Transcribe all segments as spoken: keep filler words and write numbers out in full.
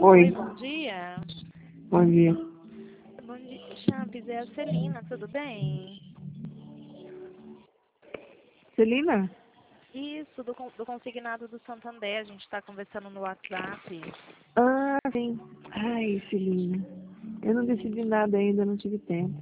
Oi, Oi, bom dia. bom dia. Bom dia, Chaves, é a Celina, tudo bem? Celina? Isso, do, con- do consignado do Santander, a gente está conversando no WhatsApp. Ah, sim. Ai, Celina. Eu não decidi nada ainda, não tive tempo.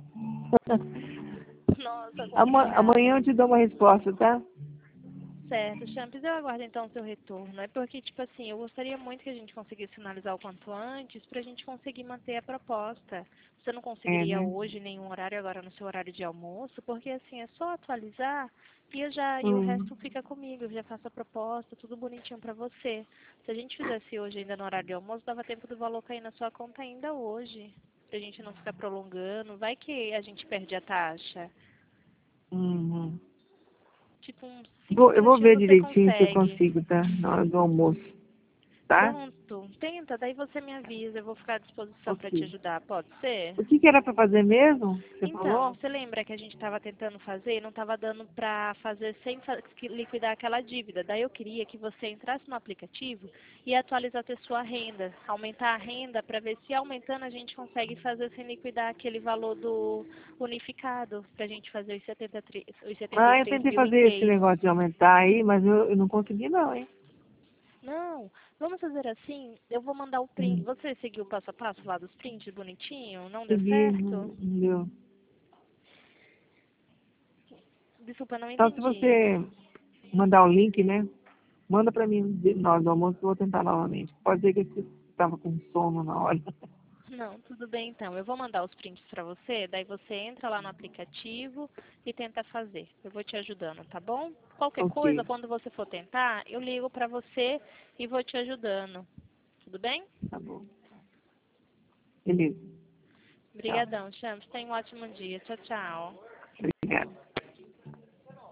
Nossa, Ama- Amanhã eu complicado. te dou uma resposta, tá? Certo, Chaves, eu aguardo então o seu retorno. É porque, tipo assim, eu gostaria muito que a gente conseguisse finalizar o quanto antes para a gente conseguir manter a proposta. Você não É, conseguiria né? hoje nenhum horário agora no seu horário de almoço, porque assim, é só atualizar e, eu já, e o Hum. resto fica comigo, eu já faço a proposta, tudo bonitinho para você. Se a gente fizesse hoje ainda no horário de almoço, dava tempo do valor cair na sua conta ainda hoje. Pra gente não ficar prolongando. Vai que a gente perde a taxa. Uhum. Tipo, uns cinco Vou, eu vou ver minutinhos você direitinho se eu consegue. consigo, tá? Na hora do almoço, tá? Pronto, tenta, daí você me avisa, eu vou ficar à disposição para te Ok. ajudar, pode ser? O que que era pra fazer mesmo? que Você Então, falou? você lembra que a gente estava tentando fazer e não estava dando para fazer sem fa que- liquidar aquela dívida? Daí eu queria que você entrasse no aplicativo e atualizasse a sua renda, aumentar a renda para ver se aumentando a gente consegue fazer sem liquidar aquele valor do unificado, para a gente fazer os setenta e três, os setenta e Ah, eu três tentei mil em fazer esse mês. negócio de aumentar aí, mas eu, eu não consegui não, hein? Não, vamos fazer assim, eu vou mandar o print. Hum. Você seguiu o passo a passo lá dos prints bonitinho? Não deu Segui, não, certo? não deu. Desculpa, não Então, se entendi. você mandar o link, né? Manda pra mim na hora do almoço que eu vou tentar novamente. Pode ser que eu estava com sono na hora. Não, tudo bem então. Eu vou mandar os prints para você, daí você entra lá no aplicativo e tenta fazer. Eu vou te ajudando, tá bom? Qualquer coisa, Ok, quando você for tentar, eu ligo para você e vou te ajudando. Tudo bem? tá bom. Beleza. Tchau. Obrigadão, Champs. Tenha um ótimo dia. Tchau, tchau. Obrigada.